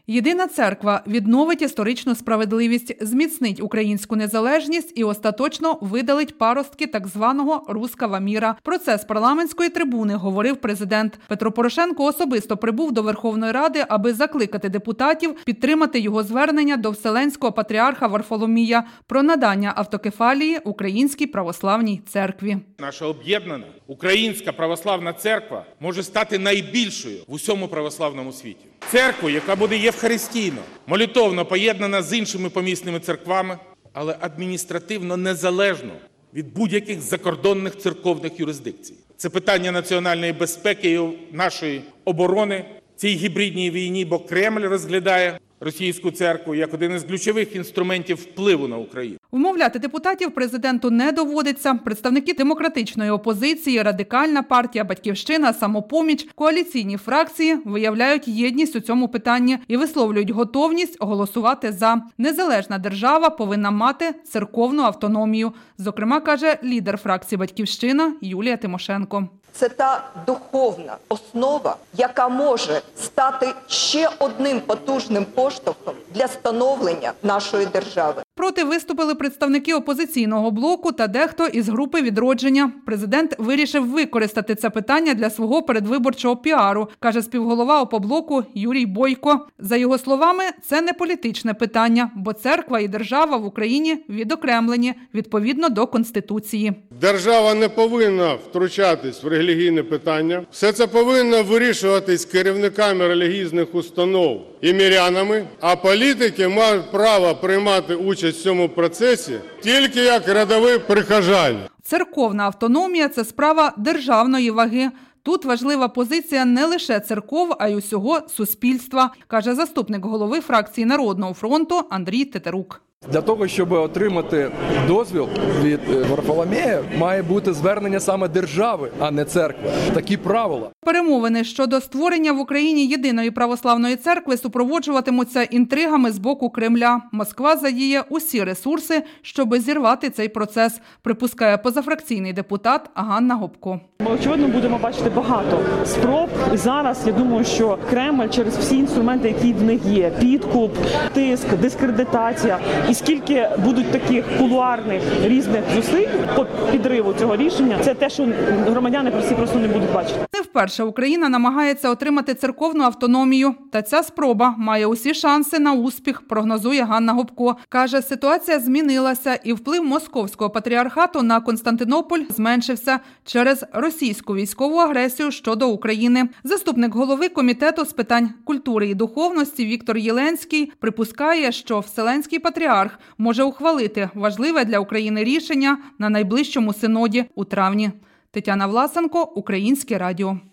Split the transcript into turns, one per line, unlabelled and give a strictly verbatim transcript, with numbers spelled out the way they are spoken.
Єдина церква відновить історичну справедливість, зміцнить українську незалежність і остаточно видалить паростки так званого «руского міра». Про це з парламентської трибуни говорив президент. Петро Порошенко особисто прибув до Верховної Ради, аби закликати депутатів підтримати його звернення до Вселенського патріарха Варфоломія про надання автокефалії Українській православній церкві.
Наша об'єднана Українська православна церква може стати найбільшою в усьому православному світі. Церкву, яка буде євхаристійно, молитовно поєднана з іншими помісними церквами, але адміністративно незалежно від будь-яких закордонних церковних юрисдикцій. Це питання національної безпеки і нашої оборони в цій гібридній війні, бо Кремль розглядає російську церкву як один із ключових інструментів впливу на Україну.
Вмовляти депутатів президенту не доводиться. Представники демократичної опозиції, Радикальна партія, Батьківщина, Самопоміч, коаліційні фракції виявляють єдність у цьому питанні і висловлюють готовність голосувати за. Незалежна держава повинна мати церковну автономію. Зокрема, каже лідер фракції Батьківщина Юлія Тимошенко.
Це та духовна основа, яка може стати ще одним потужним поштовхом для становлення нашої держави.
Проти виступили представники опозиційного блоку та дехто із групи «Відродження». Президент вирішив використати це питання для свого передвиборчого піару, каже співголова опоблоку Юрій Бойко. За його словами, це не політичне питання, бо церква і держава в Україні відокремлені відповідно до Конституції.
Держава не повинна втручатись в релігійне питання. Все це повинно вирішуватись керівниками релігійних установ і мирянами, а політики мають право приймати участь в цьому процесі тільки як рядові прихожани.
Церковна автономія – це справа державної ваги. Тут важлива позиція не лише церков, а й усього суспільства, каже заступник голови фракції Народного фронту Андрій Тетерук.
Для того, щоб отримати дозвіл від Варфоломія, має бути звернення саме держави, а не церкви. Такі правила.
Перемовини щодо створення в Україні єдиної православної церкви супроводжуватимуться інтригами з боку Кремля. Москва задіє усі ресурси, щоб зірвати цей процес, припускає позафракційний депутат Ганна Гопко.
Ми, очевидно, будемо бачити багато спроб. І зараз, я думаю, що Кремль через всі інструменти, які в них є – підкуп, тиск, дискредитація – і скільки будуть таких кулуарних різних зусиль по підриву цього рішення, це те, що громадяни прості просто не будуть бачити.
Не вперше Україна намагається отримати церковну автономію. Та ця спроба має усі шанси на успіх, прогнозує Ганна Гопко. Каже, ситуація змінилася і вплив московського патріархату на Константинополь зменшився через російську військову агресію щодо України. Заступник голови Комітету з питань культури і духовності Віктор Єленський припускає, що Вселенський патріарх може ухвалити важливе для України рішення на найближчому синоді у травні. Тетяна Власенко, Українське радіо.